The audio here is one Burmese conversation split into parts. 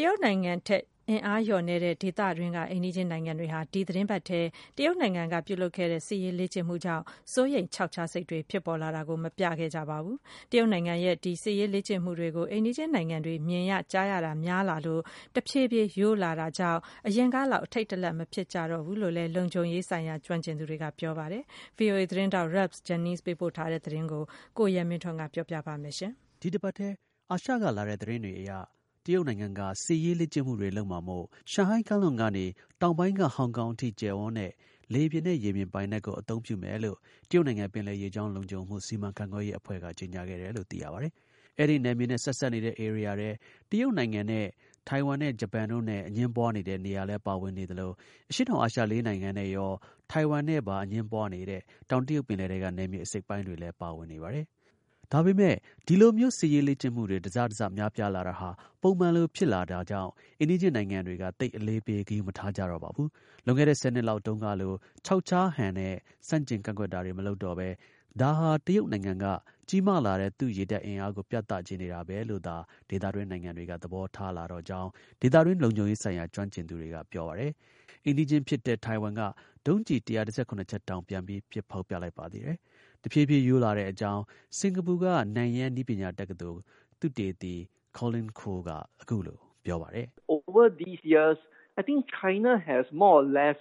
ရုတ်နိုင်ငံထက်အင်အားလျော့နေတဲ့ဒေသတွင်းကအိမ်နီးချင်းနိုင်ငံတွေဟာဒီသတင်းပတ်ထဲတရုတ်နိုင်ငံကပြုလုပ်ခဲ့တဲ့စစ်ရေးလေ့ကျင့်မှုကြောင့်စိုးရိမ်ခြောက်ခြားစိတ်တွေဖြစ်ပေါ်လာတာကိုမပြခဲ့ကြပါဘူး။တရုတ်နိုင်ငံရဲ့ဒီစစ်ရေးလေ့ကျင့်မှုတွေကိုအိမ်နီးချင်းနိုင်ငံတွေမြင်ရကြားရတာများလာလို့တဖြည်းဖြည်းယို့လာတာကြောင့်အရင်ကလောက်အထိတ်တလန့်မဖြစ်ကြတော့ဘူးလို့လည်းလုံခြုံရေးဆိုင်ရာကျွမ်းကျင်သူတွေကပြောပါတယ်။ VOA သတင်းတောက် Ralph Jennings ပေးပို့ထားတဲ့သတင်းကိုကိုရဲမင်းထွန်းကပြောပြပါမယ်။ဒီတစ်ပတ်ထဲအာရှကလာတဲ့သတင်းတွေအရတရုတ်နိုင်ငံကစစ်ရေးလေ့ကျင့်မှုတွေလုပ်မှာမို့ရှန်ဟိုင်းကမ်းလွန်ကနေတောင်ပိုင်းကဟောင်ကောင်အထိကျယ်ဝန်းတဲ့လေပြင်နဲ့ရေပြင်ပိုင်နက်ကိုအသုံးပြုမယ်လို့တရုတ်နိုင်ငံပင်လယ်ရေကြောင်းလုံခြုံမှုစီမံခန့်ခွဲရေးအဖွဲ့ကကြေညာခဲ့တယ်လို့သိရပါတယ်။အဲဒီနယ်မြေနဲ့ဆက်စပ်နေတဲ့ area ထဲတရုတ်နိုင်ငံနဲ့ထိုင်ဝမ်နဲ့ဂျပန်တို့နဲ့အငြင်းပွားနေတဲ့နေရာလည်းပါဝင်နေသလိုအရှေ့တောင်အာရှ4နိုင်ငံနဲ့ရောထိုင်ဝမ်နဲ့ပါအငြင်းပွားနေတဲ့တောင်တရုတ်ပင်လယ်ထဲကနယ်မြေအစိတ်ပိုင်းတွေလည်းပါဝင်နေပါတယ်။ဒါပေမဲ့ဒီလိုမျိုးစစ်ရေးလေ့ကျင့်မှုတွေတစတစများပြားလာတာဟာပုံမှန်လိုဖြစ်လာတာကြောင့်အိန္ဒိယနိုင်ငံတွေကတိတ်အလေးပေးဂရုမထားကြတော့ပါဘူး။လွန်ခဲ့တဲ့10နှစ်လောက်တုန်းကလိုခြောက်ခြားဟန်နဲ့စန့်ကျင်ကန့်ကွက်တာတွေမလုပ်တော့ပဲဒါဟာတရုတ်နိုင်ငံကကြီးမားလာတဲ့သူ့ရေတပ်အင်အားကိုပြသချင်နေတာပဲလို့သာဒေသတွင်းနိုင်ငံတွေကသဘောထားလာတော့ကြောင်းဒေသတွင်းလုံခြုံရေးဆိုင်ရာကျွမ်းကျင်သူတွေကပြောပါတယ်။အိန္ဒိချင်းဖြစ်တဲ့ထိုင်ဝမ်ကဒုံးကျည်117ချက်တောင်ပြန်ပြီးပစ်ဖောက်ပြလိုက်ပါသေးတယ်။တဖြည်းဖြည်းယိုးလာတဲ့အကြောင်းစင်ကာပူကနန်ယန်းနည်းပညာတက္ကသိုလ်သုတေသီ Colin Khoo ကအခုလိုပြောပါတယ်။ Over these years, I think China has more or less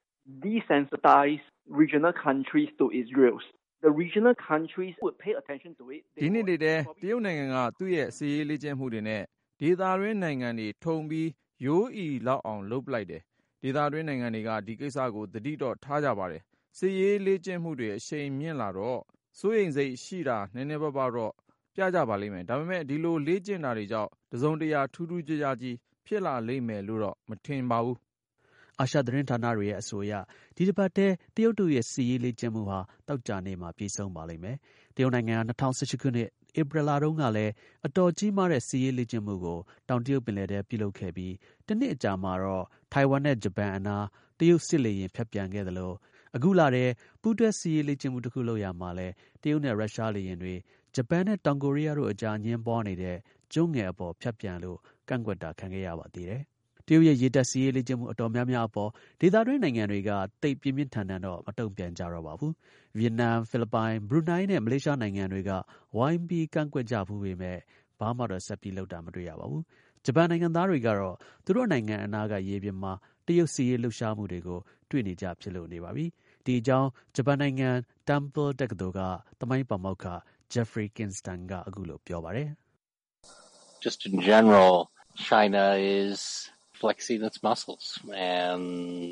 desensitized regional countries to its drills. The regional countries would pay attention to it. ဒီနှစ်တွေတရုတ်နိုင်ငံကသူ့ရဲ့စစ်ရေးလေ့ကျင့်မှုတွေနဲ့ဒေသတွင်းနိုင်ငံတွေထုံပြီးရိုးအီလောက်အောင်လုပ်ပလိုက်တယ်။ဒေသတွင်းနိုင်ငံတွေကဒီကိစ္စကိုသတိတော့ထားကြပါတယ်။စစ်ရေးလေ့ကျင့်မှုတွေအရှိန်မြင့်လာတော့စိုးရိမ်စိတ်ရှိတာနည်းနည်းပါးပါးတော့ပြကြပါလိမ့်မယ်။ဒါပေမဲ့ဒီလိုလေ့ကျင့်တာတွေကြောင့်တစုံတရာထူးထူးခြားခြားကြီးဖြစ်လာလိမ့်မယ်လို့တော့မထင်ပါဘူး။အာရှသတင်းဌာနတွေရဲ့အဆိုအရဒီတစ်ပတ်ထဲတရုတ်တို့ရဲ့စစ်ရေးလေ့ကျင့်မှုဟာသောကြာနေ့မှာပြီးဆုံးပါလိမ့်မယ်။တရုတ်နိုင်ငံက2018ခုနှစ်ဧပြီလတုန်းကလည်းအတော်ကြီးမားတဲ့စစ်ရေးလေ့ကျင့်မှုကိုတောင်တရုတ်ပင်လယ်ထဲပြုလုပ်ခဲ့ပြီးတစ်နှစ်အကြာမှာတော့ထိုင်ဝမ်နဲ့ဂျပန်အနားတရုတ်စစ်လေယာဉ်ဖြတ်ပြန်ခဲ့သလိုအခုလာတဲ့ပူးတွဲစစ်ရေးလေ့ကျင့်မှုတစ်ခုလုပ်ရမှာလဲတရုတ်နဲ့ရုရှားလေယာဉ်တွေဂျပန်နဲ့တောင်ကိုရီးယားတို့အကြားအငြင်းပွားနေတဲ့ကျွန်းငယ်အပေါ်ဖြတ်ပြန်လို့ကန့်ကွက်တာခံခဲ့ရပါသေးတယ်။တရုတ်ရဲ့ရေတပ်စစ်ရေးလေ့ကျင့်မှုအတော်များများအပေါ်ဒေသတွင်းနိုင်ငံတွေကသိပ်ပြင်းပြင်းထန်ထန်တော့မတုံ့ပြန်ကြတော့ပါဘူး။ဗီယက်နမ်၊ဖိလစ်ပိုင်၊ဘရူနိုင်းနဲ့မလေးရှားနိုင်ငံတွေကဝိုင်းပြီးကန့်ကွက်ကြဖူးပေမဲ့ဘာမှတော့ဆက်ပြီးလုပ်တာမတွေ့ရပါဘူး။ဂျပန်နိုင်ငံသားတွေကတော့သူတို့နိုင်ငံအနားကရေပြင်မှာတရုတ်စစ်ရေးလှုပ်ရှားမှုတွေကိုတွေ့နေကြဖြစ်လို့နေပါပြီ။ဒီအကြောင်းဂျပန်နိုင်ငံ Temple တက္ကသိုလ်ကသမိုင်းပါမောက္ခ Jeffrey Kingston ကအခုလိုပြောပါတယ်။ Just in general, China is flexing its muscles and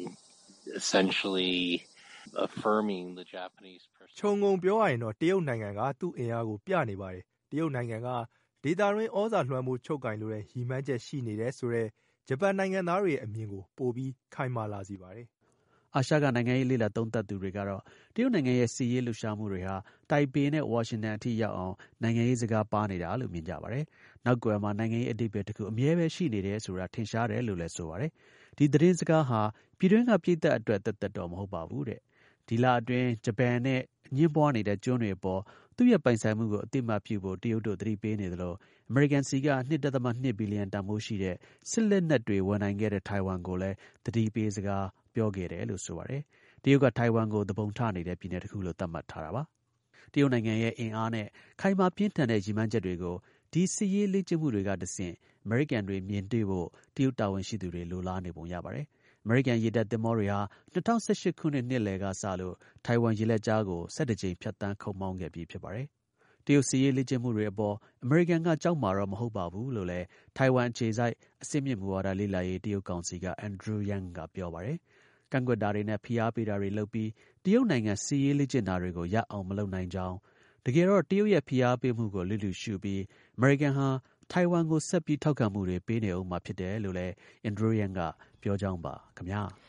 essentially affirming the Japanese perspective. ခြုံငုံပြောရရင်တော့တရုတ်နိုင်ငံကသူ့အင်အားကိုပြနေပါတယ်။တရုတ်နိုင်ငံကဒေသတွင်းဩဇာလွှမ်းမိုးချုပ်ကိုင်လိုတဲ့ရည်မှန်းချက်ရှိနေတယ်ဆိုတဲ့ဂျပန်နိုင်ငံသားတွေရဲ့အမြင်ကိုပိုပြီးခိုင်မာလာစေပါတယ်။အာရှကနိုင်ငံရေးလေ့လာသုံးသပ်သူတွေကတော့တရုတ်နိုင်ငံရဲ့စစ်ရေးလှုပ်ရှားမှုတွေဟာတိုင်ပေနဲ့ဝါရှင်တန်အထိရောက်အောင်နိုင်ငံရေးစကားပါနေတာလို့မြင်ကြပါတယ်။နောက်ကွယ်မှာနိုင်ငံရေးအဓိပ္ပာယ်တစ်ခုအမြဲပဲရှိနေတယ်ဆိုတာထင်ရှားတယ်လို့လည်းဆိုပါတယ်။ဒီသတင်းစကားဟာပြည်တွင်းကပြည်သက်အတွက်သက်တော့မဟုတ်ပါဘူးတဲ့။ဒီလအတွင်းဂျပန်နဲ့အငြင်းပွားနေတဲ့ကျွန်းတွေအပေါ်သူ့ရဲ့ပိုင်ဆိုင်မှုကိုအသိအမှတ်ပြုဖို့တရုတ်တို့သတိပေးနေသလိုအမေရိကန်စီက 2.2 ဘီလီယံတန်ဖိုးရှိတဲ့စစ်လက်နက်တွေဝယ်နိုင်ခဲ့တဲ့ထိုင်ဝမ်ကိုလည်းသတိပေးစကားပြောခဲ့တယ်လို့ဆိုပါတယ်။တရုတ်ကထိုင်ဝမ်ကိုသဘုံထနေတဲ့ပြည်နယ်တစ်ခုလို့သတ်မှတ်ထားတာပါ။တရုတ်နိုင်ငံရဲ့အင်အားနဲ့ခိုင်မာပြင်းထန်တဲ့ရည်မှန်းချက်တွေကိုဒီစစ်ရေးလေ့ကျင့်မှုတွေကတဆင့်အမေရိကန်တွေမြင်တွေ့ဖို့တရုတ်တာဝန်ရှိသူတွေလိုလားနေပုံရပါတယ်။အမေရိကန်ရေတပ်သင်္ဘောတွေဟာ2018ခုနှစ်နှစ်လယ်ကစလို့ထိုင်ဝမ်ရေလက်ကြားကို17ကြိမ်ဖြတ်သန်းခုတ်မောင်းခဲ့ပြီးဖြစ်ပါတယ်။တရုတ်စစ်ရေးလေ့ကျင့်မှုတွေအပေါ်အမေရိကန်ကကြောက်မှာတော့မဟုတ်ပါဘူးလို့လည်းထိုင်ဝမ်အခြေစိုက်အဆင့်မြင့်မူဝါဒလေ့လာရေးတရုတ်ကောင်စီက Andrew Yang ကပြောပါတယ်။ကန့်ကွက်တာတွေနဲ့ဖိအားပေးတာတွေလုပ်ပြီးတရုတ်နိုင်ငံစစ်ရေးလေ့ကျင့်တာတွေကိုရအောင်မလုပ်နိုင်ကြောင်းတကယ်တော့တရုတ်ရဲ့ဖိအားပေးမှုကိုလျစ်လျူရှုပြီးအမေရိကန်ဟာထိုင်ဝမ်ကိုဆက်ပြီးထောက်ခံမှုတွေပေးနေဦးမှာဖြစ်တယ်လို့လည်း Andrew Yang ကပြောကြောင်းပါခင်ဗျာ။